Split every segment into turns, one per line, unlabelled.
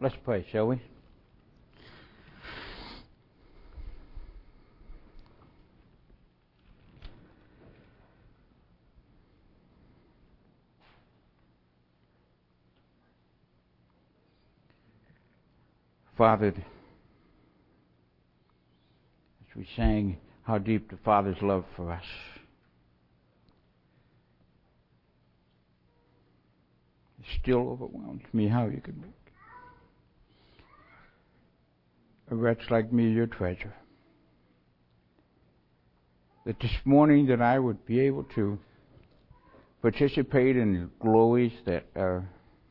Let's pray, shall we? Father, as we sang how deep the Father's love for us, it still overwhelms me how you could make a wretch like me your treasure. That this morning that I would be able to participate in the glories that are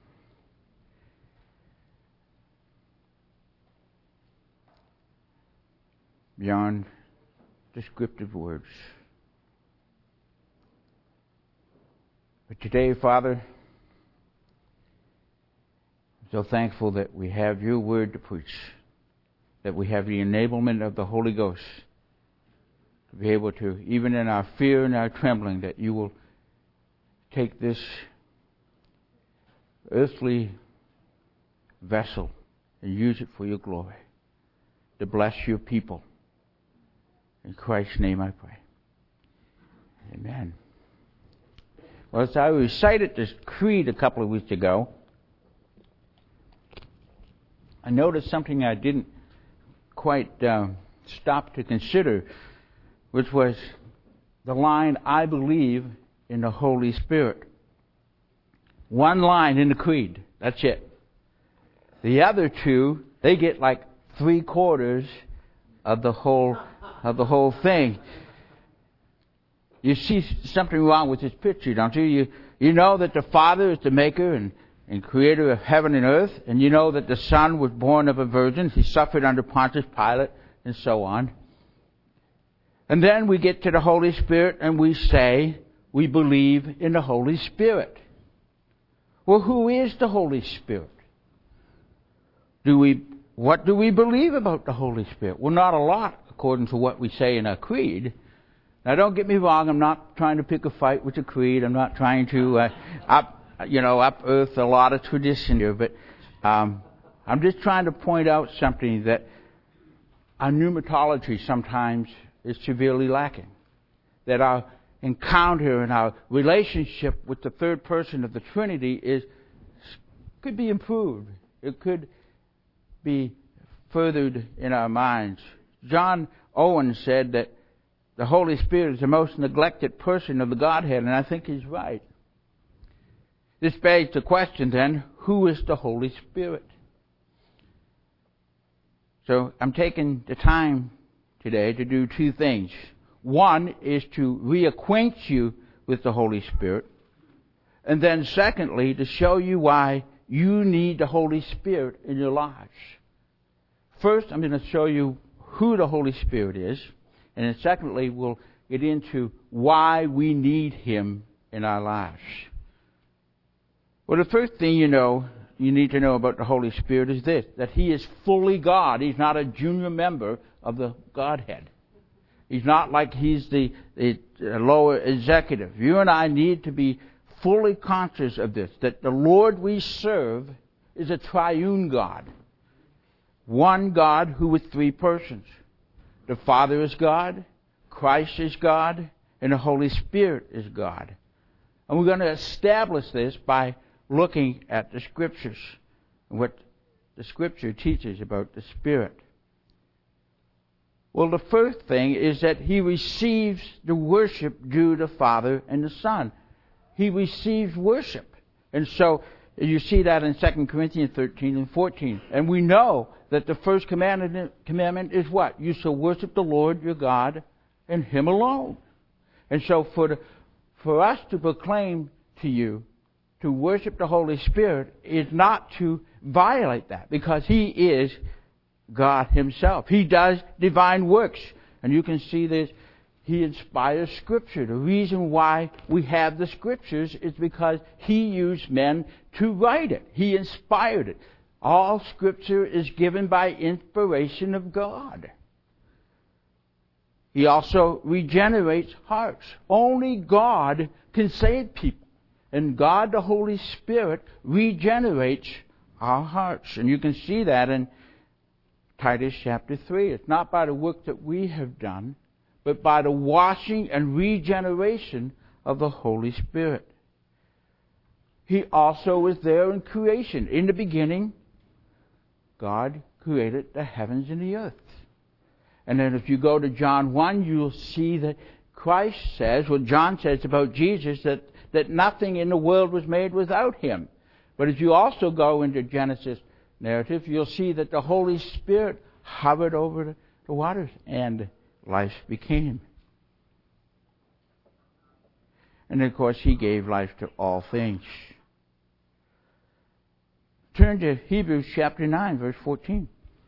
beyond descriptive words. But today, Father, I'm so thankful that we have your word to preach, that we have the enablement of the Holy Ghost to be able to, even in our fear and our trembling, that you will take this earthly vessel and use it for your glory, to bless your people. In Christ's name I pray. Amen. Well, as I recited this creed a couple of weeks ago, I noticed something I didn't quite stop to consider, which was the line, I believe in the Holy Spirit. One line in the creed. That's it. The other two, they get like 3/4 of the whole thing. You see something wrong with this picture, don't you? You know that the Father is the maker and creator of heaven and earth, and you know that the Son was born of a virgin. He suffered under Pontius Pilate, and so on. And then we get to the Holy Spirit and we say we believe in the Holy Spirit. Well, who is the Holy Spirit? What do we believe about the Holy Spirit? Well, not a lot, according to what we say in our creed. Now, don't get me wrong. I'm not trying to pick a fight with the creed. I'm not trying to unearth a lot of tradition here. But I'm just trying to point out something that our pneumatology sometimes is severely lacking. That our encounter and our relationship with the third person of the Trinity could be improved. It could be furthered in our minds. John Owen said that the Holy Spirit is the most neglected person of the Godhead, and I think he's right. This begs the question then, who is the Holy Spirit? So I'm taking the time today to do two things. One is to reacquaint you with the Holy Spirit, and then secondly, to show you why you need the Holy Spirit in your lives. First, I'm going to show you who the Holy Spirit is, and then secondly, we'll get into why we need Him in our lives. Well, the first thing you need to know about the Holy Spirit is this, that He is fully God. He's not a junior member of the Godhead. He's not like He's the lower executive. You and I need to be fully conscious of this, that the Lord we serve is a triune God. One God who is three persons. The Father is God, Christ is God, and the Holy Spirit is God. And we're going to establish this by looking at the Scriptures and what the Scripture teaches about the Spirit. Well, the first thing is that He receives the worship due to the Father and the Son. He receives worship. And so you see that in 2 Corinthians 13 and 14. And we know that the first commandment is what? You shall worship the Lord your God and Him alone. And so for us to proclaim to you to worship the Holy Spirit is not to violate that, because He is God Himself. He does divine works. And you can see this. He inspires Scripture. The reason why we have the Scriptures is because He used men to write it. He inspired it. All Scripture is given by inspiration of God. He also regenerates hearts. Only God can save people. And God, the Holy Spirit, regenerates our hearts. And you can see that in Titus chapter 3. It's not by the work that we have done, but by the washing and regeneration of the Holy Spirit. He also was there in creation. In the beginning, God created the heavens and the earth. And then if you go to John 1, you'll see that Christ says, what John says about Jesus, that nothing in the world was made without Him. But if you also go into Genesis narrative, you'll see that the Holy Spirit hovered over the waters and life became. And of course, He gave life to all things. Turn to Hebrews chapter 9, verse 14.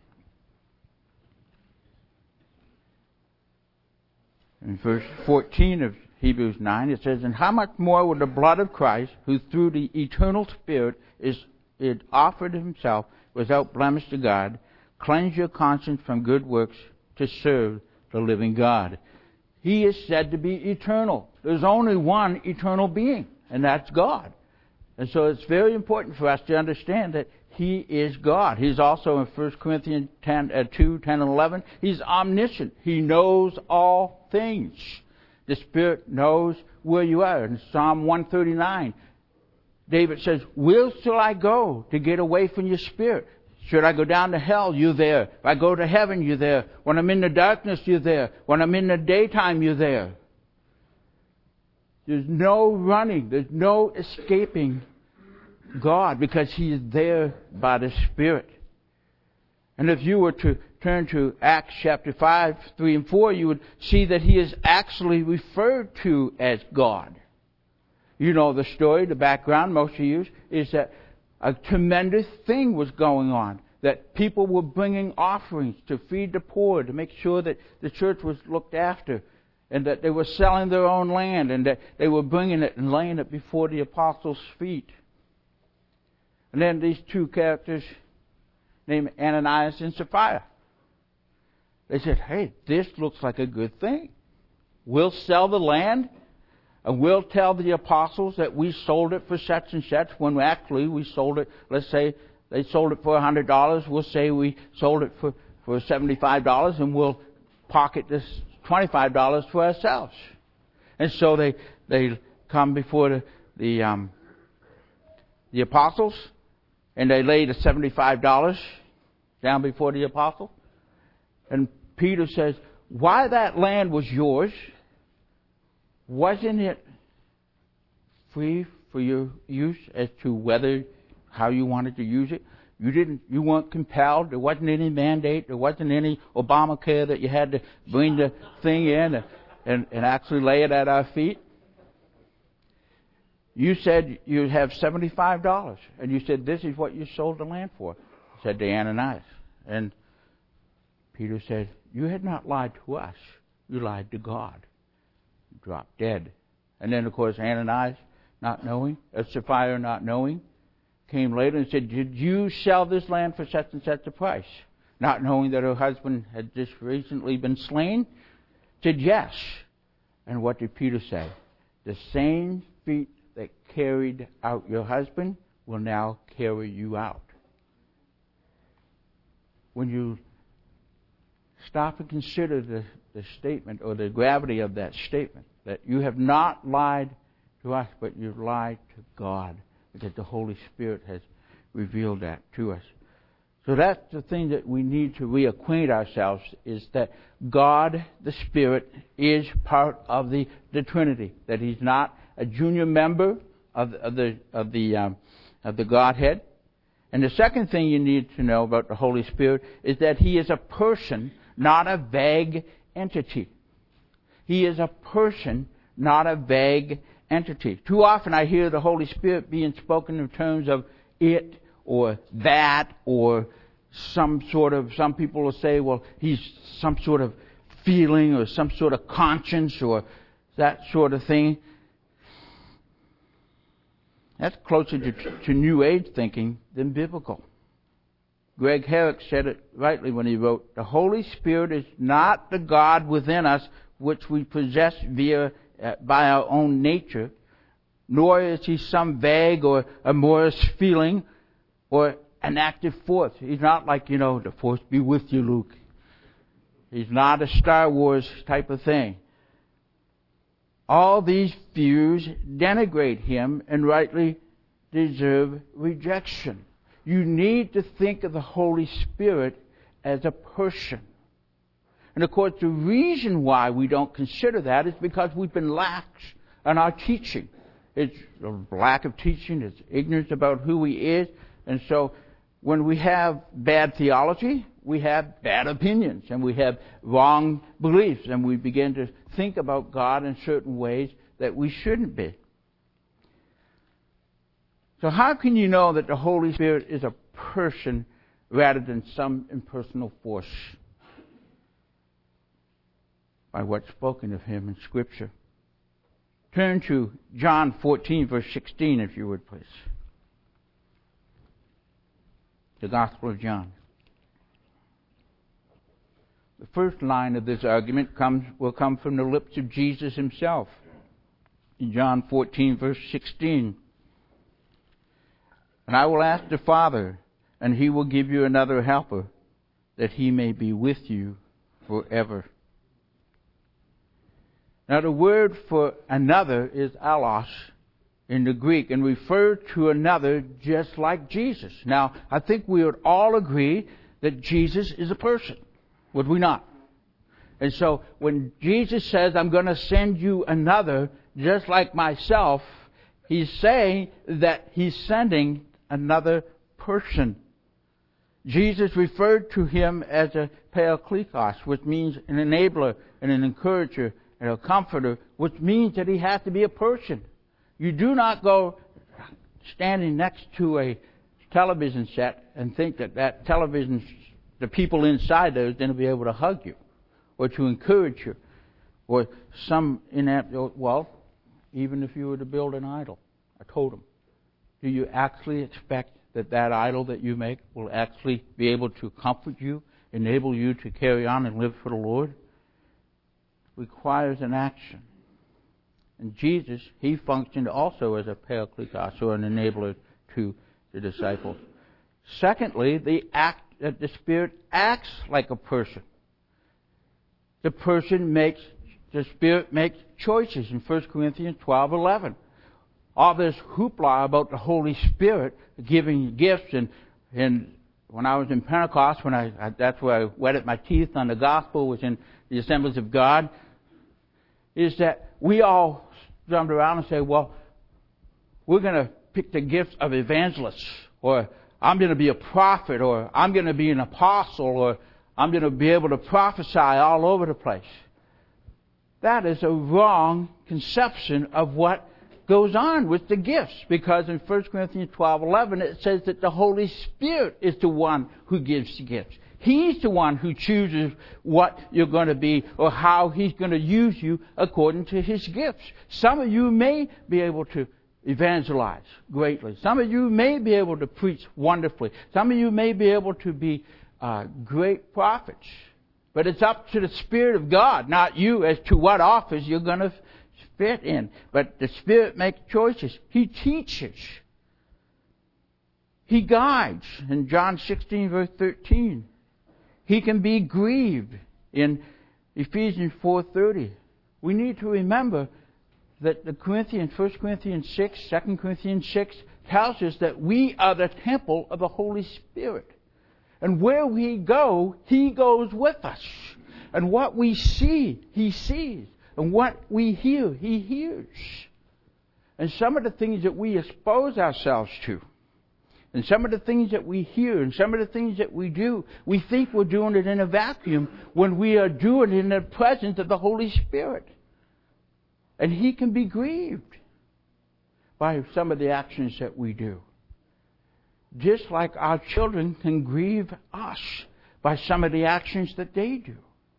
In verse 14 of Hebrews 9, it says, "And how much more will the blood of Christ, who through the eternal Spirit it offered Himself without blemish to God, cleanse your conscience from good works to serve the living God?" He is said to be eternal. There's only one eternal being, and that's God. And so it's very important for us to understand that He is God. He's also in 1 Corinthians 2, 10 and 11. He's omniscient. He knows all things. The Spirit knows where you are. In Psalm 139, David says, "Where shall I go to get away from your Spirit? Should I go down to hell, you're there. If I go to heaven, you're there. When I'm in the darkness, you're there. When I'm in the daytime, you're there." There's no running. There's no escaping God, because He is there by the Spirit. And if you were to turn to Acts chapter 5, 3 and 4, you would see that He is actually referred to as God. You know the story, the background, most of you, is that a tremendous thing was going on. That people were bringing offerings to feed the poor, to make sure that the church was looked after, and that they were selling their own land, and that they were bringing it and laying it before the apostles' feet. And then these two characters named Ananias and Sapphira. They said, "Hey, this looks like a good thing. We'll sell the land, and we'll tell the apostles that we sold it for such and such, when actually we sold it, let's say they sold it for $100. We'll say we sold it for $75, and we'll pocket this $25 for ourselves." And so they come before the apostles, and they lay the $75 down before the apostle. And Peter says, "Why that land was yours, wasn't it free for your use as to how you wanted to use it? You weren't compelled. There wasn't any mandate. There wasn't any Obamacare that you had to bring the thing in and actually lay it at our feet. You said you have $75, and you said this is what you sold the land for," said to Ananias. And Peter said, "You had not lied to us. You lied to God." He dropped dead. And then, of course, Ananias, not knowing, Sapphira not knowing, came later and said, "Did you sell this land for such and such a price?" Not knowing that her husband had just recently been slain, said, "Yes." And what did Peter say? "The same feet that carried out your husband will now carry you out." When you stop and consider the statement, or the gravity of that statement, that you have not lied to us, but you've lied to God, because the Holy Spirit has revealed that to us. So that's the thing that we need to reacquaint ourselves, is that God, the Spirit, is part of the Trinity. That He's not a junior member of the Godhead. And the second thing you need to know about the Holy Spirit is that He is a person, not a vague entity. He is a person, not a vague entity. Too often I hear the Holy Spirit being spoken in terms of it or that, or some people will say, well, He's some sort of feeling or some sort of conscience or that sort of thing. That's closer to New Age thinking than biblical. Greg Herrick said it rightly when he wrote, "The Holy Spirit is not the God within us which we possess by our own nature, nor is He some vague or amorphous feeling or an active force. He's not like, the force be with you, Luke. He's not a Star Wars type of thing. All these views denigrate him and rightly deserve rejection. You need to think of the Holy Spirit as a person. And of course, the reason why we don't consider that is because we've been lax in our teaching. It's a lack of teaching, it's ignorance about who He is. And so when we have bad theology, we have bad opinions and we have wrong beliefs, and we begin to think about God in certain ways that we shouldn't be. So how can you know that the Holy Spirit is a person rather than some impersonal force? By what's spoken of Him in Scripture. Turn to John 14, verse 16, if you would, please. The Gospel of John. The first line of this argument will come from the lips of Jesus Himself. In John 14, verse 16. And I will ask the Father, and He will give you another helper, that He may be with you forever. Now the word for another is allos in the Greek, and refers to another just like Jesus. Now, I think we would all agree that Jesus is a person, would we not? And so when Jesus says, I'm going to send you another just like myself, He's saying that He's sending another person. Jesus referred to Him as a parakletos, which means an enabler and an encourager and a comforter, which means that He has to be a person. You do not go standing next to a television set and think that television, the people inside there, is going to be able to hug you or to encourage you. Or even if you were to build an idol, a totem, do you actually expect that idol that you make will actually be able to comfort you, enable you to carry on and live for the Lord? Requires an action. And Jesus, He functioned also as a parakletos, or an enabler to the disciples. Secondly, the Spirit acts like a person. The Spirit makes choices in 1 Corinthians 12:11. All this hoopla about the Holy Spirit giving gifts, and when I was in Pentecost, that's where I wetted my teeth on the gospel, was in the Assemblies of God, is that we all jumped around and say, well, we're going to pick the gifts of evangelists, or I'm going to be a prophet, or I'm going to be an apostle, or I'm going to be able to prophesy all over the place. That is a wrong conception of what goes on with the gifts, because in 1 Corinthians 12:11 it says that the Holy Spirit is the one who gives the gifts. He's the one who chooses what you're going to be or how He's going to use you according to His gifts. Some of you may be able to evangelize greatly. Some of you may be able to preach wonderfully. Some of you may be able to be great prophets. But it's up to the Spirit of God, not you, as to what office you're going to fit in. But the Spirit makes choices. He teaches. He guides. In John 16, verse 13. He can be grieved in Ephesians 4:30. We need to remember that 1 Corinthians 6, 2 Corinthians 6 tells us that we are the temple of the Holy Spirit. And where we go, He goes with us. And what we see, He sees. And what we hear, He hears. And some of the things that we expose ourselves to, and some of the things that we hear, and some of the things that we do, we think we're doing it in a vacuum when we are doing it in the presence of the Holy Spirit. And He can be grieved by some of the actions that we do. Just like our children can grieve us by some of the actions that they do.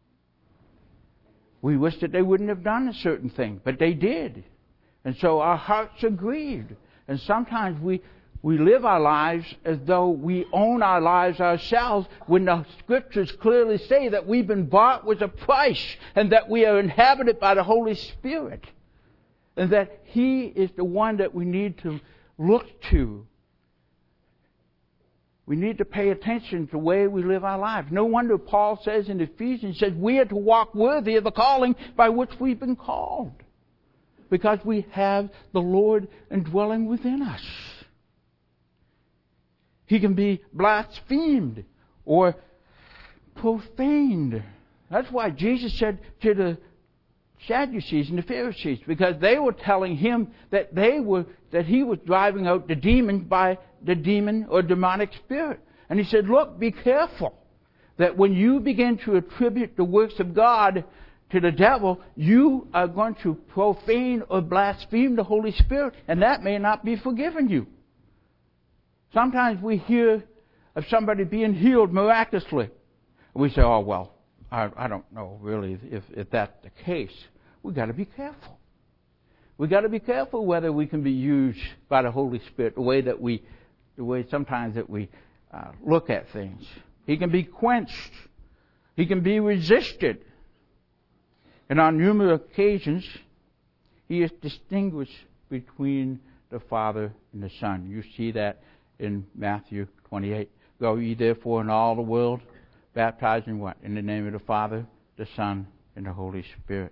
We wish that they wouldn't have done a certain thing, but they did. And so our hearts are grieved. And sometimes we live our lives as though we own our lives ourselves, when the Scriptures clearly say that we've been bought with a price, and that we are inhabited by the Holy Spirit. And that He is the one that we need to look to We need to pay attention to the way we live our lives. No wonder Paul says in Ephesians, says we are to walk worthy of the calling by which we've been called. Because we have the Lord indwelling within us. He can be blasphemed or profaned. That's why Jesus said to the Sadducees and the Pharisees, because they were telling him that he was driving out the demons by the demon or demonic spirit. And he said, look, be careful that when you begin to attribute the works of God to the devil, you are going to profane or blaspheme the Holy Spirit, and that may not be forgiven you. Sometimes we hear of somebody being healed miraculously. We say, oh, well, I don't know really if that's the case. We've got to be careful. We've got to be careful whether we can be used by the Holy Spirit, the way sometimes that we look at things. He can be quenched. He can be resisted. And on numerous occasions, he is distinguished between the Father and the Son. You see that in Matthew 28. Go ye therefore in all the world, baptizing what? In the name of the Father, the Son, and the Holy Spirit.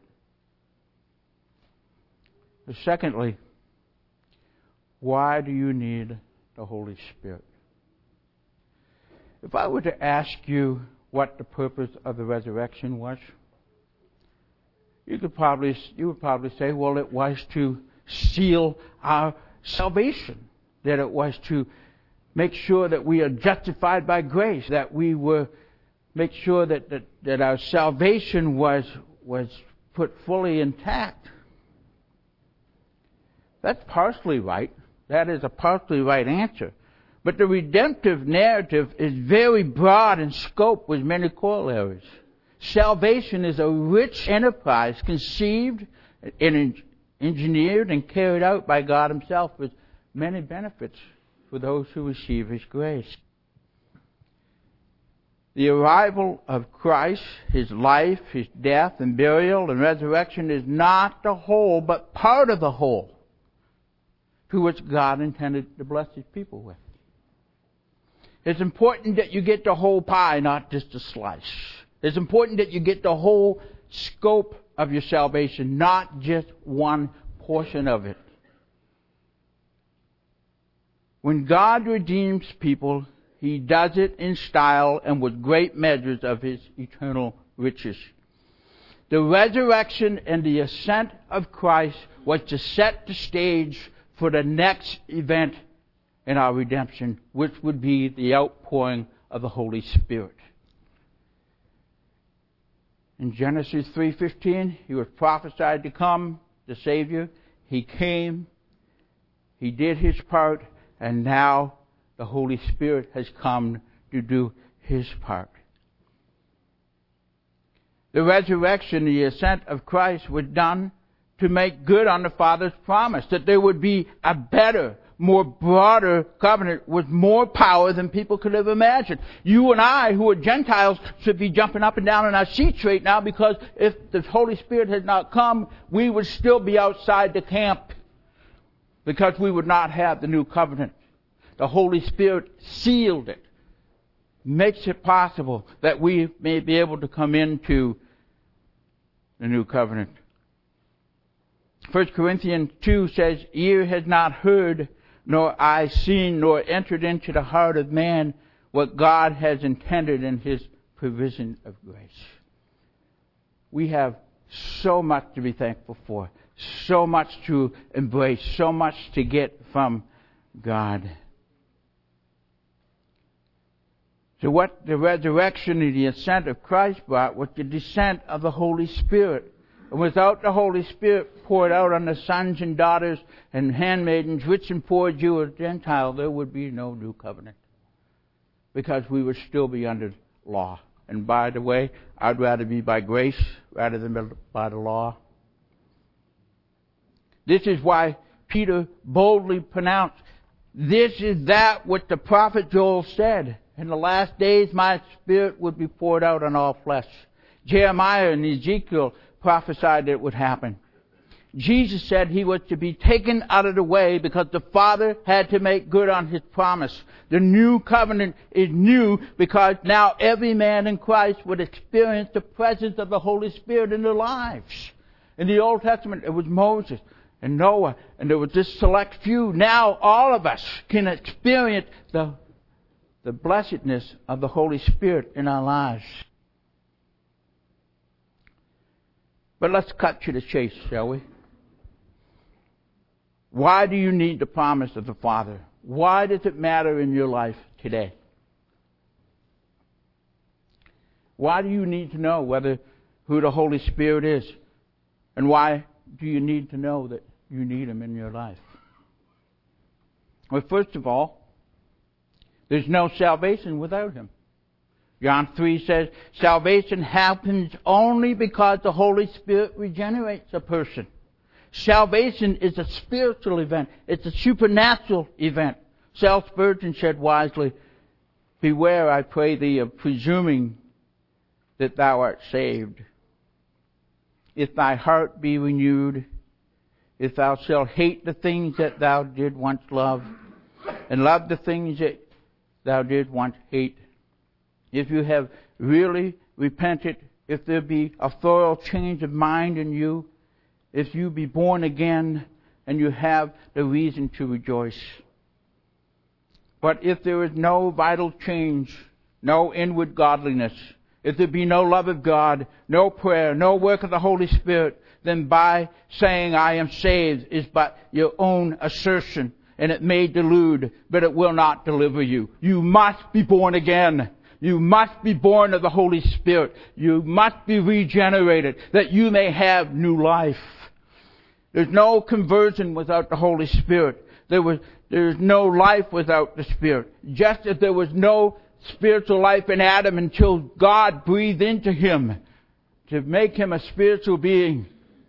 But secondly, why do you need the Holy Spirit? If I were to ask you what the purpose of the resurrection was, you would probably say, well, it was to seal our salvation, that it was to make sure that we are justified by grace, that we were make sure that our salvation was put fully intact. That's partially right. That is a partially right answer. But the redemptive narrative is very broad in scope with many corollaries. Salvation is a rich enterprise conceived and engineered and carried out by God Himself with many benefits for those who receive His grace. The arrival of Christ, His life, His death and burial and resurrection is not the whole, but part of the whole to which God intended to bless His people with. It's important that you get the whole pie, not just a slice. It's important that you get the whole scope of your salvation, not just one portion of it. When God redeems people, He does it in style and with great measures of His eternal riches. The resurrection and the ascent of Christ was to set the stage for the next event in our redemption, which would be the outpouring of the Holy Spirit. In Genesis 3:15, He was prophesied to come, the Savior. He came. He did His part, and now the Holy Spirit has come to do His part. The resurrection, the ascent of Christ was done to make good on the Father's promise that there would be a better, more broader covenant with more power than people could have imagined. You and I, who are Gentiles, should be jumping up and down in our seats right now, because if the Holy Spirit had not come, we would still be outside the camp, because we would not have the new covenant. The Holy Spirit sealed it, makes it possible that we may be able to come into the new covenant. 1 Corinthians 2 says, ear has not heard, nor eye seen, nor entered into the heart of man what God has intended in His provision of grace. We have so much to be thankful for, so much to embrace, so much to get from God. So what the resurrection and the ascent of Christ brought was the descent of the Holy Spirit. And without the Holy Spirit poured out on the sons and daughters and handmaidens, rich and poor, Jew or Gentile, there would be no new covenant, because we would still be under law. And by the way, I'd rather be by grace rather than by the law. This is why Peter boldly pronounced, this is that what the prophet Joel said. In the last days my Spirit would be poured out on all flesh. Jeremiah and Ezekiel prophesied that it would happen. Jesus said he was to be taken out of the way because the Father had to make good on his promise. The new covenant is new because now every man in Christ would experience the presence of the Holy Spirit in their lives. In the Old Testament, it was Moses and Noah, and there was this select few. Now all of us can experience the blessedness of the Holy Spirit in our lives. But let's cut to the chase, shall we? Why do you need the promise of the Father? Why does it matter in your life today? Why do you need to know who the Holy Spirit is? And why do you need to know that you need Him in your life? Well, first of all, there's no salvation without Him. John 3 says, salvation happens only because the Holy Spirit regenerates a person. Salvation is a spiritual event. It's a supernatural event. Charles Spurgeon said wisely, beware, I pray thee, of presuming that thou art saved. If thy heart be renewed, if thou shalt hate the things that thou did once love, and love the things that thou did once hate, if you have really repented, if there be a thorough change of mind in you, if you be born again, and you have the reason to rejoice. But if there is no vital change, no inward godliness, if there be no love of God, no prayer, no work of the Holy Spirit, then by saying I am saved is but your own assertion, and it may delude, but it will not deliver you. You must be born again. You must be born of the Holy Spirit. You must be regenerated that you may have new life. There's no conversion without the Holy Spirit. There's no life without the Spirit. Just as there was no spiritual life in Adam until God breathed into him to make him a spiritual being.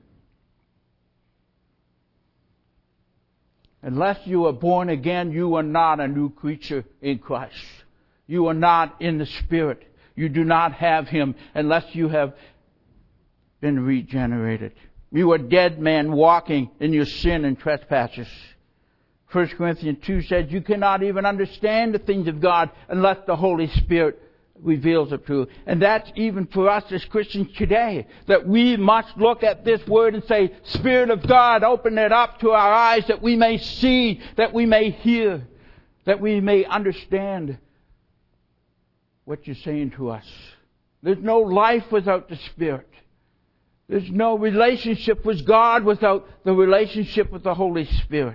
Unless you are born again, you are not a new creature in Christ. You are not in the Spirit. You do not have Him unless you have been regenerated. You are dead men walking in your sin and trespasses. 1 Corinthians 2 says you cannot even understand the things of God unless the Holy Spirit reveals it to you. And that's even for us as Christians today, that we must look at this Word and say, Spirit of God, open it up to our eyes that we may see, that we may hear, that we may understand what you're saying to us. There's no life without the Spirit. There's no relationship with God without the relationship with the Holy Spirit.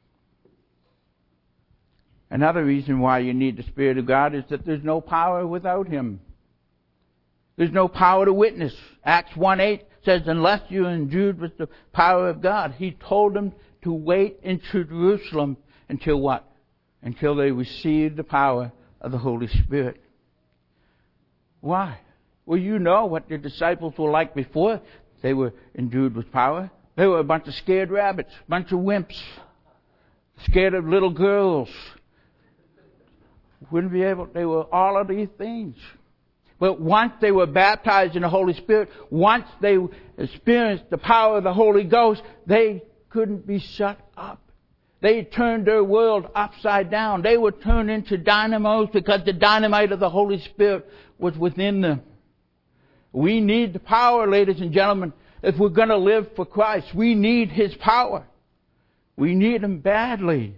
Another reason why you need the Spirit of God is that there's no power without Him. There's no power to witness. Acts 1:8 says, unless you're endued with the power of God. He told them to wait in Jerusalem until what? Until they received the power of the Holy Spirit. Why? Well, you know what the disciples were like before they were endued with power. They were a bunch of scared rabbits, a bunch of wimps, scared of little girls. Wouldn't be able, they were all of these things. But once they were baptized in the Holy Spirit, once they experienced the power of the Holy Ghost, they couldn't be shut up. They turned their world upside down. They were turned into dynamos because the dynamite of the Holy Spirit was within them. We need the power, ladies and gentlemen. If we're going to live for Christ, we need His power. We need Him badly.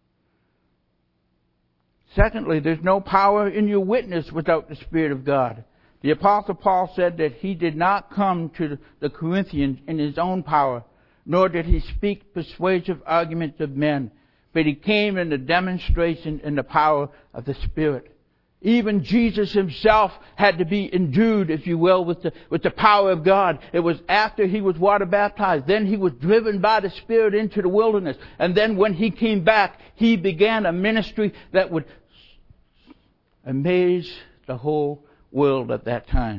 Secondly, there's no power in your witness without the Spirit of God. The Apostle Paul said that he did not come to the Corinthians in his own power, nor did he speak persuasive arguments of men, but he came in the demonstration in the power of the Spirit. Even Jesus Himself had to be endued, if you will, with the power of God. It was after He was water baptized. Then He was driven by the Spirit into the wilderness. And then when He came back, He began a ministry that would amaze the whole world at that time.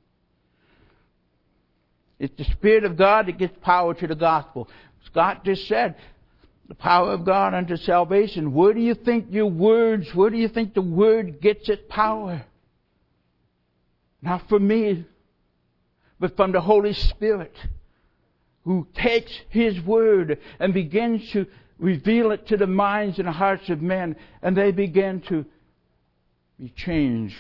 It's the Spirit of God that gives power to the gospel. Scott just said, the power of God unto salvation. Where do you think the Word gets its power? Not from me, but from the Holy Spirit. who takes His Word and begins to reveal it to the minds and hearts of men, and they begin to be changed.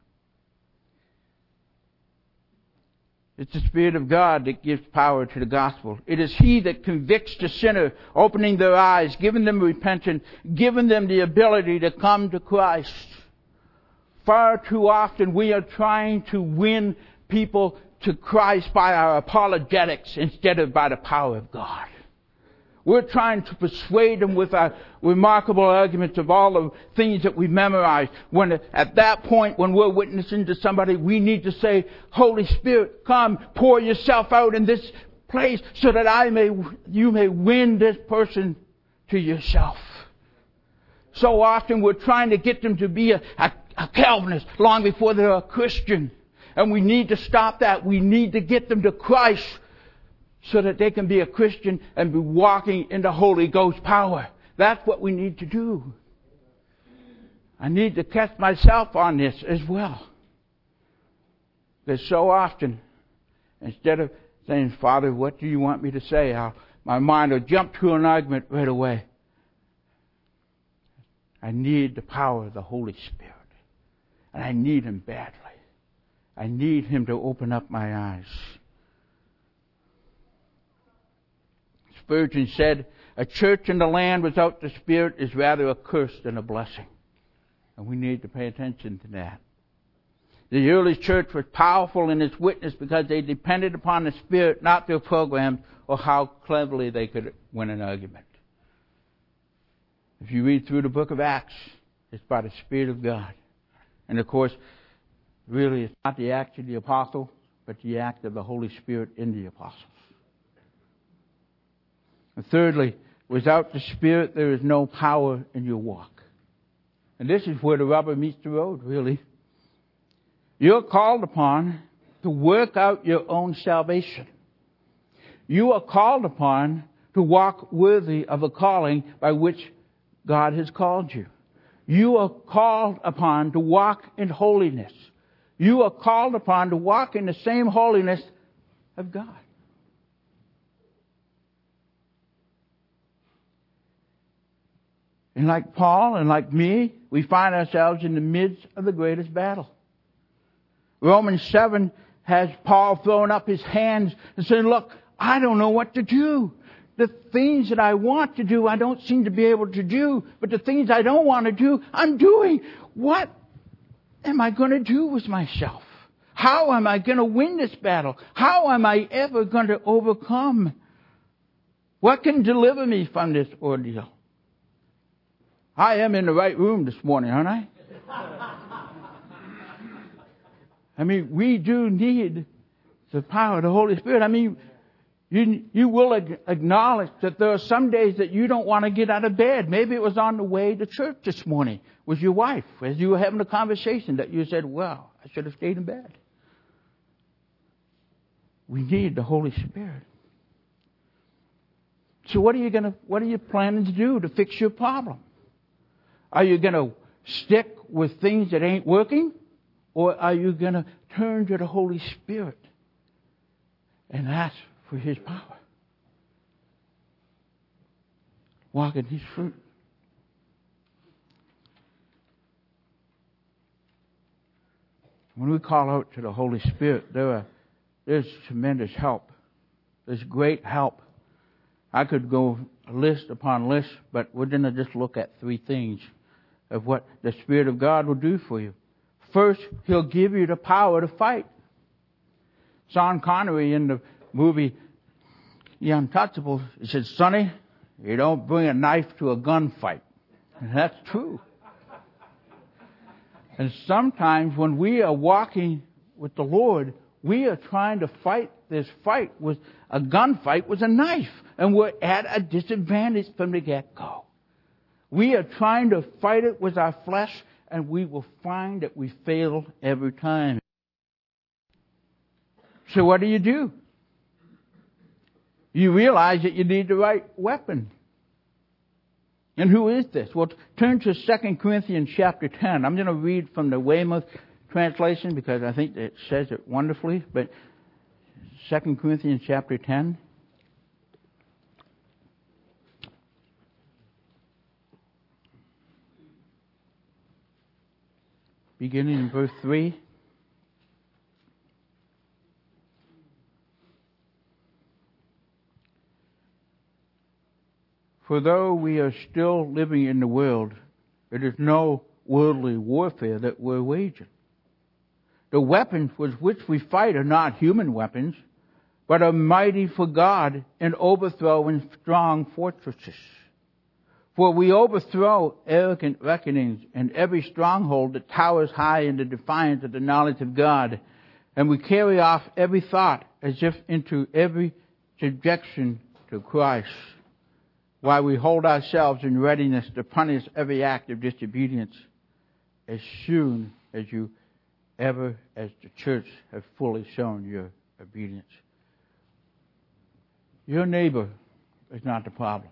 It's the Spirit of God that gives power to the gospel. It is He that convicts the sinner, opening their eyes, giving them repentance, giving them the ability to come to Christ. Far too often we are trying to win people to Christ by our apologetics instead of by the power of God. We're trying to persuade them with our remarkable arguments of all the things that we memorized. When at that point, when we're witnessing to somebody, we need to say, Holy Spirit, come, pour yourself out in this place so that you may win this person to yourself. So often we're trying to get them to be a Calvinist long before they're a Christian. And we need to stop that. We need to get them to Christ so that they can be a Christian and be walking in the Holy Ghost power. That's what we need to do. I need to catch myself on this as well. Because so often, instead of saying, Father, what do you want me to say? My mind will jump to an argument right away. I need the power of the Holy Spirit. And I need Him badly. I need Him to open up my eyes. Spurgeon said, a church in the land without the Spirit is rather a curse than a blessing. And we need to pay attention to that. The early church was powerful in its witness because they depended upon the Spirit, not their programs or how cleverly they could win an argument. If you read through the book of Acts, it's by the Spirit of God. And of course, really it's not the act of the apostle, but the act of the Holy Spirit in the apostles. And thirdly, without the Spirit, there is no power in your walk. And this is where the rubber meets the road, really. You're called upon to work out your own salvation. You are called upon to walk worthy of a calling by which God has called you. You are called upon to walk in holiness. You are called upon to walk in the same holiness of God. And like Paul and like me, we find ourselves in the midst of the greatest battle. Romans 7 has Paul throwing up his hands and saying, look, I don't know what to do. The things that I want to do, I don't seem to be able to do. But the things I don't want to do, I'm doing. What am I going to do with myself? How am I going to win this battle? How am I ever going to overcome? What can deliver me from this ordeal? I am in the right room this morning, aren't I? I mean, we do need the power of the Holy Spirit. I mean, you will acknowledge that there are some days that you don't want to get out of bed. Maybe it was on the way to church this morning with your wife as you were having a conversation that you said, well, I should have stayed in bed. We need the Holy Spirit. So what are you planning to do to fix your problem? Are you going to stick with things that ain't working? Or are you going to turn to the Holy Spirit and ask for His power? Walk in His fruit. When we call out to the Holy Spirit, there's tremendous help. There's great help. I could go list upon list, but we're going to just look at three things of what the Spirit of God will do for you. First, He'll give you the power to fight. Sean Connery in the movie The Untouchables, he said, Sonny, you don't bring a knife to a gunfight. And that's true. And sometimes when we are walking with the Lord, we are trying to fight this fight with a gunfight with a knife. And we're at a disadvantage from the get-go. We are trying to fight it with our flesh, and we will find that we fail every time. So what do? You realize that you need the right weapon. And who is this? Well, turn to 2 Corinthians chapter 10. I'm going to read from the Weymouth translation because I think it says it wonderfully. But 2 Corinthians chapter 10. beginning in verse 3. For though we are still living in the world, it is no worldly warfare that we're waging. The weapons with which we fight are not human weapons, but are mighty for God in overthrowing strong fortresses. For we overthrow arrogant reckonings and every stronghold that towers high in the defiance of the knowledge of God, and we carry off every thought as if into every subjection to Christ, while we hold ourselves in readiness to punish every act of disobedience as soon as you ever, as the church, have fully shown your obedience. Your neighbor is not the problem.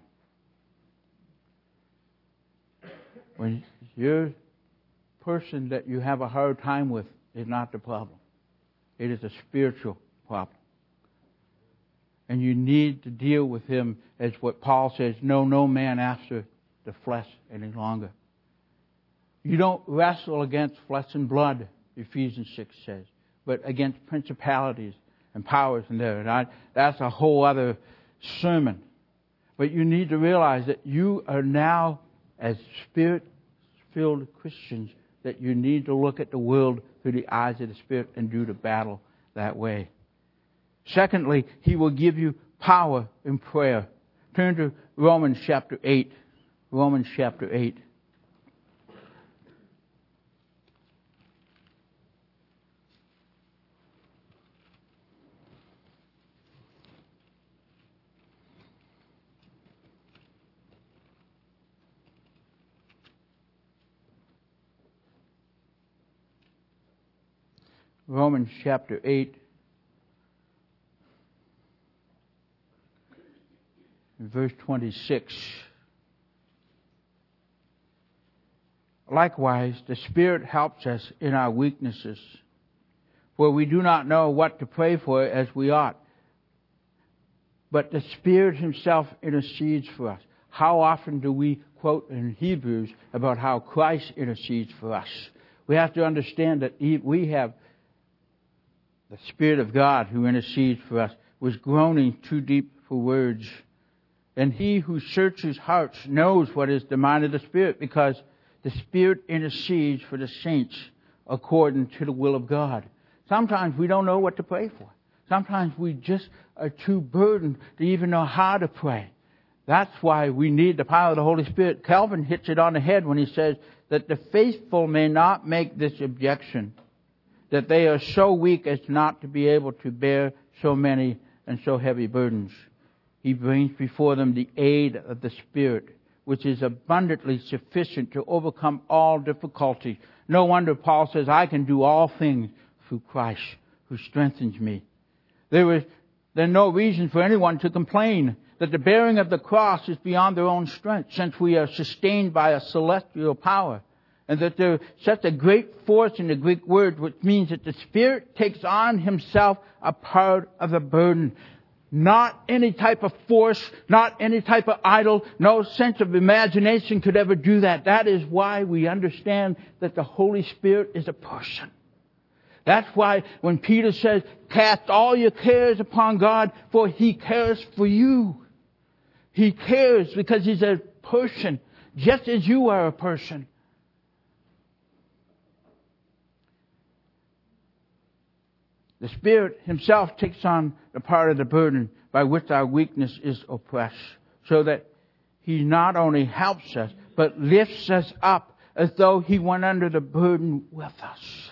When your person that you have a hard time with is not the problem. It is a spiritual problem. And you need to deal with him as what Paul says, know no man after the flesh any longer. You don't wrestle against flesh and blood, Ephesians 6 says, but against principalities and powers in there. And that's a whole other sermon. But you need to realize that you are now, as Spirit-filled Christians, that you need to look at the world through the eyes of the Spirit and do the battle that way. Secondly, He will give you power in prayer. Turn to Romans chapter 8. Romans chapter 8. Romans chapter 8, verse 26. Likewise, the Spirit helps us in our weaknesses, for we do not know what to pray for as we ought. But the Spirit Himself intercedes for us. How often do we quote in Hebrews about how Christ intercedes for us? We have to understand that we have the Spirit of God who intercedes for us, was groaning too deep for words. And He who searches hearts knows what is the mind of the Spirit, because the Spirit intercedes for the saints according to the will of God. Sometimes we don't know what to pray for. Sometimes we just are too burdened to even know how to pray. That's why we need the power of the Holy Spirit. Calvin hits it on the head when he says that the faithful may not make this objection, that they are so weak as not to be able to bear so many and so heavy burdens. He brings before them the aid of the Spirit, which is abundantly sufficient to overcome all difficulty. No wonder Paul says, I can do all things through Christ who strengthens me. There's no reason for anyone to complain that the bearing of the cross is beyond their own strength, since we are sustained by a celestial power. And that there's such a great force in the Greek word, which means that the Spirit takes on Himself a part of the burden. Not any type of force, not any type of idol, no sense of imagination could ever do that. That is why we understand that the Holy Spirit is a person. That's why when Peter says, cast all your cares upon God, for He cares for you. He cares because He's a person, just as you are a person. The Spirit Himself takes on the part of the burden by which our weakness is oppressed, so that He not only helps us, but lifts us up as though He went under the burden with us.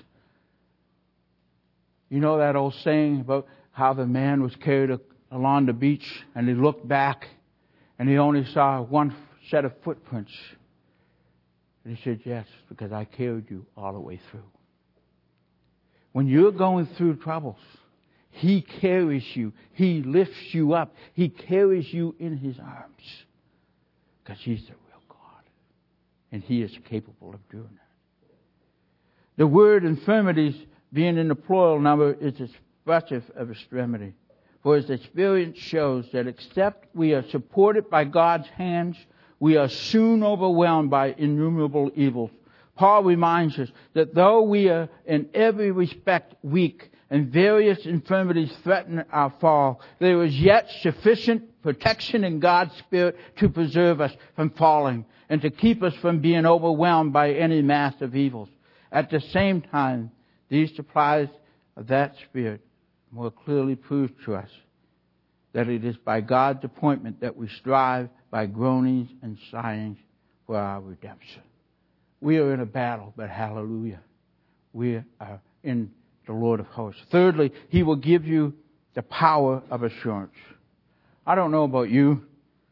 You know that old saying about how the man was carried along the beach and he looked back and he only saw one set of footprints. And he said, yes, because I carried you all the way through. When you're going through troubles, He carries you. He lifts you up. He carries you in His arms. Because He's the real God. And He is capable of doing that. The word infirmities, being in the plural number, is expressive of extremity. For His experience shows that except we are supported by God's hands, we are soon overwhelmed by innumerable evils. Paul reminds us that though we are in every respect weak and various infirmities threaten our fall, there is yet sufficient protection in God's Spirit to preserve us from falling and to keep us from being overwhelmed by any mass of evils. At the same time, these supplies of that Spirit more clearly prove to us that it is by God's appointment that we strive by groanings and sighings for our redemption. We are in a battle, but hallelujah, we are in the Lord of hosts. Thirdly, He will give you the power of assurance. I don't know about you,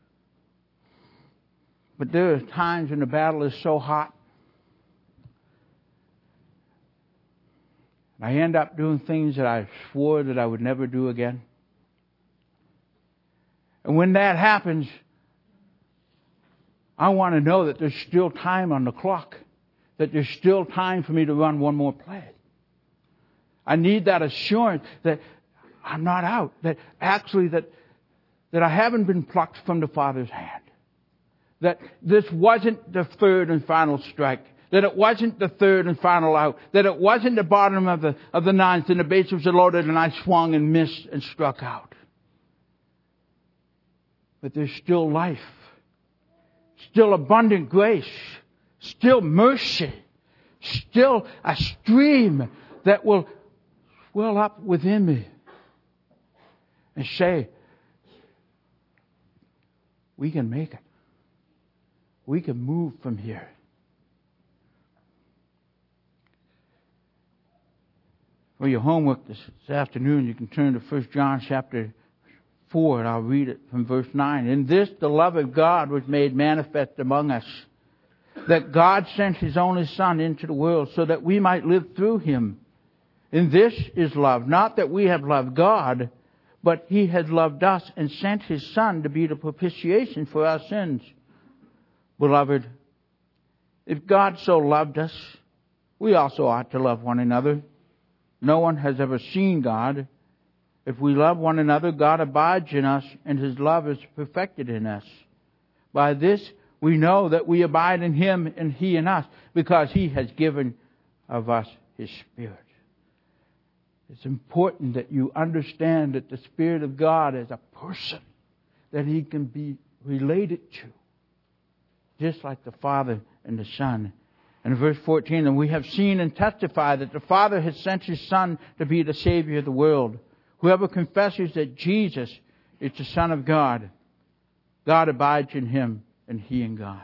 but there are times when the battle is so hot, I end up doing things that I swore that I would never do again. And when that happens, I want to know that there's still time on the clock, that there's still time for me to run one more play. I need that assurance that I'm not out, that actually that I haven't been plucked from the Father's hand, that this wasn't the third and final strike, that it wasn't the third and final out, that it wasn't the bottom of the ninth and the bases was loaded and I swung and missed and struck out. But there's still life, still abundant grace, still mercy, still a stream that will swell up within me and say, we can make it. We can move from here. For your homework this afternoon, you can turn to 1 John chapter 4, and I'll read it from verse 9. In this, the love of God was made manifest among us, that God sent His only Son into the world so that we might live through Him. And this is love, not that we have loved God, but He has loved us and sent His Son to be the propitiation for our sins. Beloved, if God so loved us, we also ought to love one another. No one has ever seen God. If we love one another, God abides in us, and His love is perfected in us. By this we know that we abide in Him and He in us, because He has given of us His Spirit. It's important that you understand that the Spirit of God is a person that He can be related to, just like the Father and the Son. And in verse 14, and we have seen and testified that the Father has sent His Son to be the Savior of the world. Whoever confesses that Jesus is the Son of God, God abides in Him and He in God.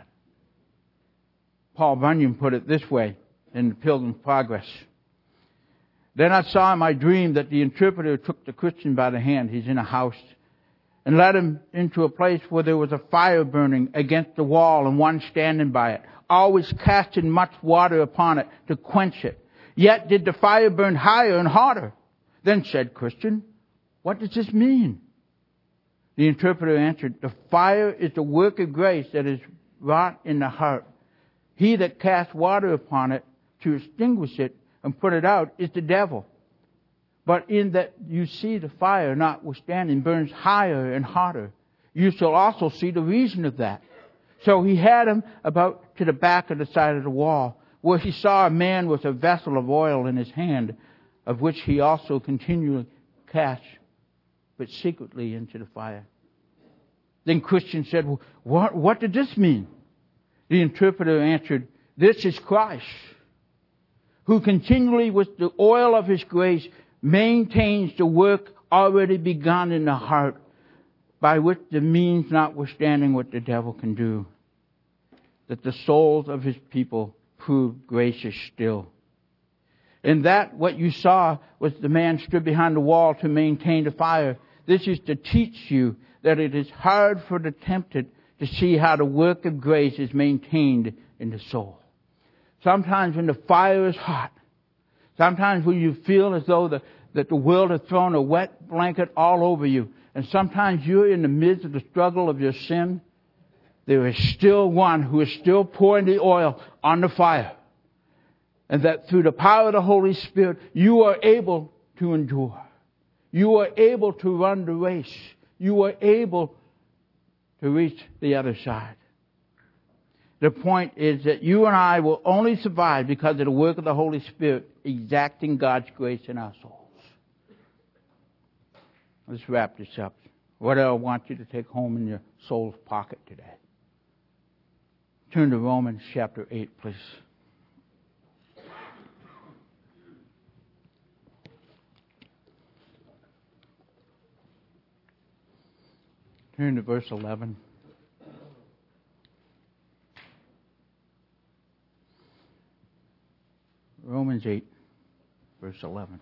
Paul Bunyan put it this way in the Pilgrim's Progress. Then I saw in my dream that the interpreter took the Christian by the hand, he's in a house, and led him into a place where there was a fire burning against the wall and one standing by it, always casting much water upon it to quench it. Yet did the fire burn higher and hotter. Then said Christian, what does this mean? The interpreter answered, the fire is the work of grace that is wrought in the heart. He that casts water upon it to extinguish it and put it out is the devil. But in that you see the fire notwithstanding burns higher and hotter, you shall also see the reason of that. So he had him about to the back of the side of the wall, where he saw a man with a vessel of oil in his hand, of which he also continually cast, but secretly into the fire. Then Christian said, well, what did this mean? The interpreter answered, this is Christ, who continually with the oil of His grace maintains the work already begun in the heart, by which the means notwithstanding what the devil can do, that the souls of His people prove gracious still. And that what you saw was the man stood behind the wall to maintain the fire. This is to teach you that it is hard for the tempted to see how the work of grace is maintained in the soul. Sometimes when the fire is hot, sometimes when you feel as though that the world has thrown a wet blanket all over you, and sometimes you're in the midst of the struggle of your sin, there is still one who is still pouring the oil on the fire. And that through the power of the Holy Spirit, you are able to endure. You are able to run the race. You are able to reach the other side. The point is that you and I will only survive because of the work of the Holy Spirit exacting God's grace in our souls. Let's wrap this up. What do I want you to take home in your soul's pocket today? Turn to Romans chapter 8, please. Turn to verse 11. Romans 8, verse 11.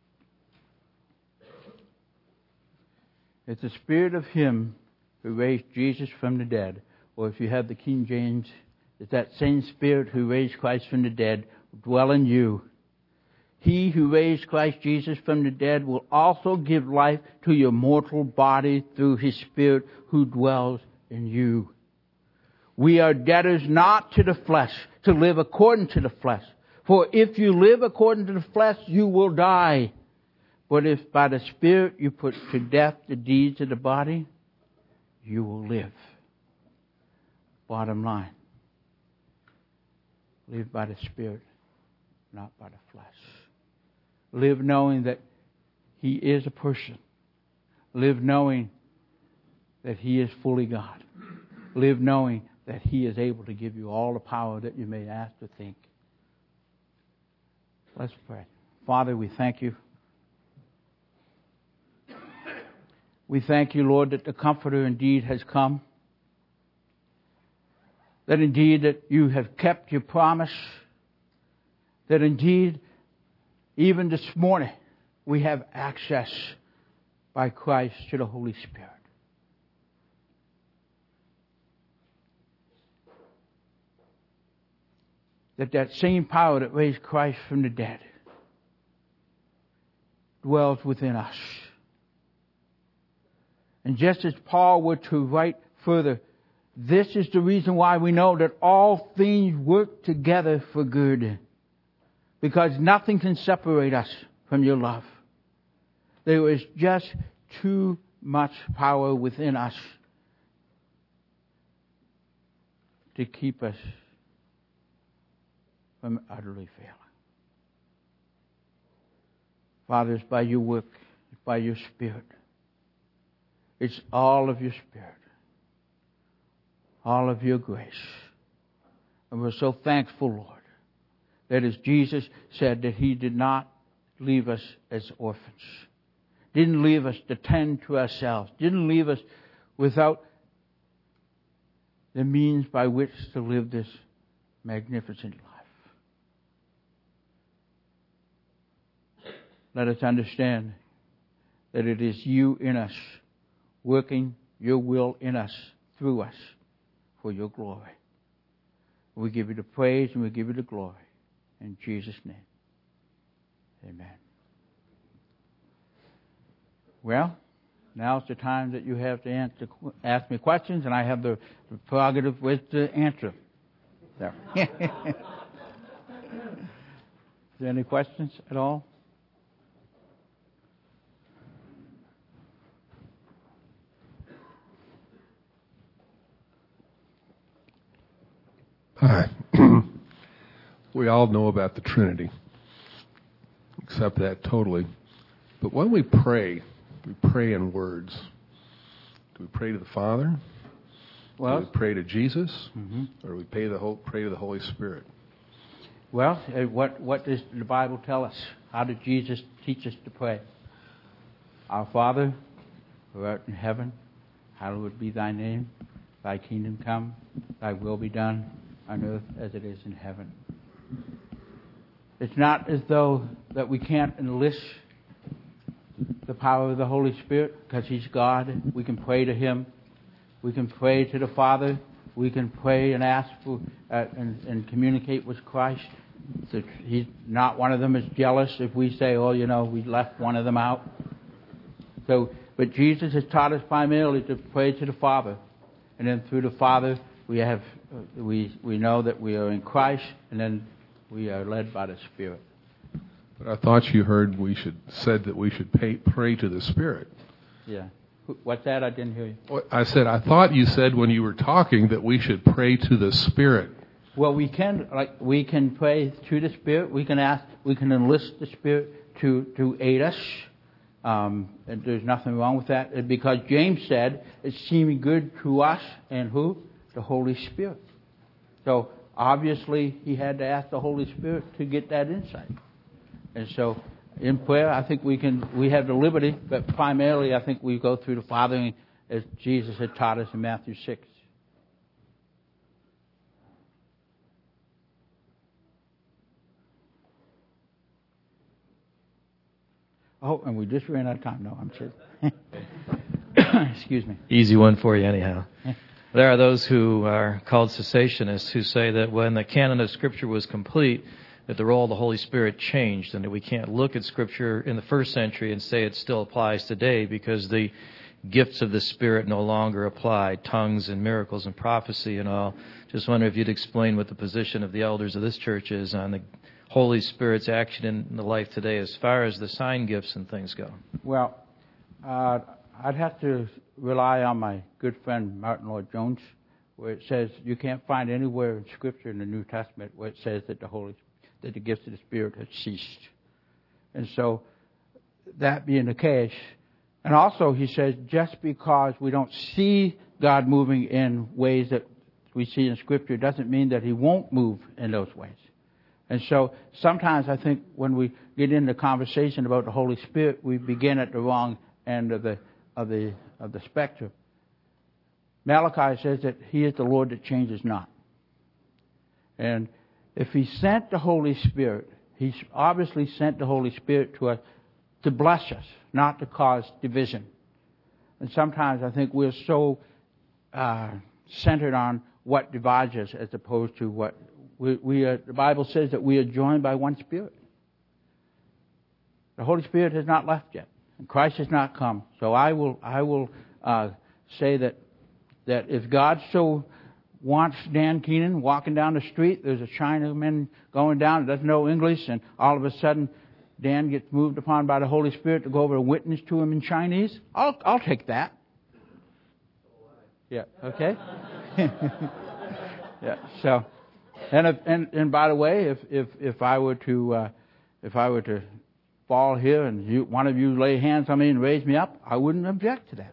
It's the Spirit of Him who raised Jesus from the dead. Or if you have the King James, it's that same Spirit who raised Christ from the dead dwell in you. He who raised Christ Jesus from the dead will also give life to your mortal body through His Spirit who dwells in you. We are debtors not to the flesh, to live according to the flesh. For if you live according to the flesh, you will die. But if by the Spirit you put to death the deeds of the body, you will live. Bottom line. Live by the Spirit, not by the flesh. Live knowing that He is a person. Live knowing that He is fully God. Live knowing that He is able to give you all the power that you may ask or think. Let's pray. Father, we thank You. We thank You, Lord, that the Comforter indeed has come. That indeed that You have kept Your promise. That indeed, even this morning, we have access by Christ to the Holy Spirit. That same power that raised Christ from the dead dwells within us. And just as Paul were to write further, this is the reason why we know that all things work together for good. Because nothing can separate us from Your love. There is just too much power within us to keep us from utterly failing. Father, it's by Your work, it's by Your Spirit. It's all of Your Spirit. All of Your grace. And we're so thankful, Lord, that as Jesus said that He did not leave us as orphans. Didn't leave us to tend to ourselves. Didn't leave us without the means by which to live this magnificent life. Let us understand that it is You in us, working Your will in us, through us, for Your glory. We give You the praise and we give You the glory. In Jesus' name. Amen. Well, now's the time that you have to ask me questions, and I have the prerogative with to answer. There. Is there any questions at all?
Hi. We all know about the Trinity. Accept that totally. But when we pray in words. Do we pray to the Father?
Well,
do we pray to Jesus?
Mm-hmm.
Or do we pray to the Holy Spirit?
Well, what does the Bible tell us? How did Jesus teach us to pray? Our Father, who art in heaven, hallowed be Thy name. Thy kingdom come, Thy will be done on earth as it is in heaven. It's not as though that we can't enlist the power of the Holy Spirit because He's God. We can pray to Him. We can pray to the Father. We can pray and ask for and communicate with Christ. That He's not one of them is jealous if we say, we left one of them out. But Jesus has taught us primarily to pray to the Father, and then through the Father we know that we are in Christ, and then we are led by the Spirit.
But I thought you heard said that we should pray to the Spirit.
Yeah. What's that? I didn't hear you.
I said, I thought you said when you were talking that we should pray to the Spirit.
Well, we can pray to the Spirit. We can enlist the Spirit to aid us. And there's nothing wrong with that, because James said it's seeming good to us and who? The Holy Spirit. So obviously he had to ask the Holy Spirit to get that insight. And so in prayer, I think we have the liberty, but primarily I think we go through the fathering as Jesus had taught us in Matthew 6. Oh, and we just ran out of time. No, I'm kidding. Excuse me.
Easy one for you anyhow. There are those who are called cessationists who say that when the canon of Scripture was complete, that the role of the Holy Spirit changed, and that we can't look at Scripture in the first century and say it still applies today because the gifts of the Spirit no longer apply, tongues and miracles and prophecy and all. Just wonder if you'd explain what the position of the elders of this church is on the Holy Spirit's action in the life today as far as the sign gifts and things go.
Well, I'd have to rely on my good friend Martin Lloyd-Jones, where it says you can't find anywhere in Scripture in the New Testament where it says that the gifts of the Spirit had ceased. And so, that being the case, and also he says just because we don't see God moving in ways that we see in Scripture doesn't mean that He won't move in those ways. And so sometimes I think when we get into conversation about the Holy Spirit, we begin at the wrong end of the spectrum. Malachi says that He is the Lord that changes not. And if He sent the Holy Spirit, He's obviously sent the Holy Spirit to us to bless us, not to cause division. And sometimes I think we're so centered on what divides us as opposed to what we are. The Bible says that we are joined by one Spirit. The Holy Spirit has not left yet, and Christ has not come. So I will say that if God so wants Dan Keenan walking down the street, there's a Chinaman going down that doesn't know English, and all of a sudden Dan gets moved upon by the Holy Spirit to go over and witness to him in Chinese, I'll take that. Yeah. Okay. Yeah. So. And by the way, if I were to fall here and one of you lay hands on me and raise me up, I wouldn't object to that.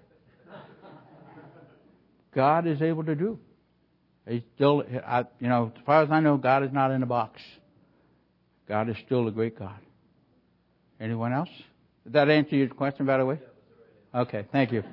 God is able to do. He's still, as far as I know, God is not in a box. God is still a great God. Anyone else? Did that answer your question, by the way? Okay, thank you.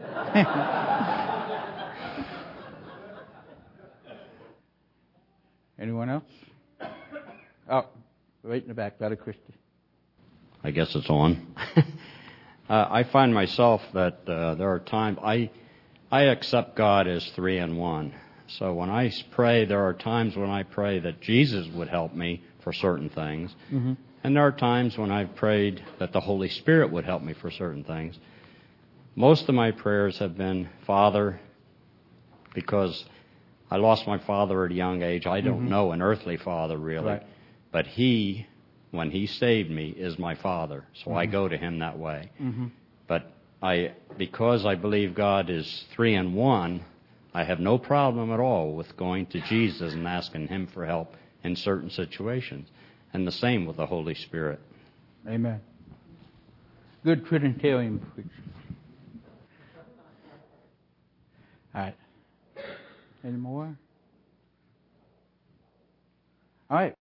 Anyone else? Oh, right in the back, Brother Christie.
I guess it's on. I find myself that there are times I accept God as 3 in 1. So when I pray, there are times when I pray that Jesus would help me for certain things. Mm-hmm. And there are times when I've prayed that the Holy Spirit would help me for certain things. Most of my prayers have been, Father, because I lost my father at a young age. I don't know an earthly father, really. Right. But He, when He saved me, is my Father. So I go to Him that way. Mm-hmm. But because I believe God is 3 in 1, I have no problem at all with going to Jesus and asking Him for help in certain situations. And the same with the Holy Spirit.
Amen. Good Trinitarian preacher. All right. Any more? All right.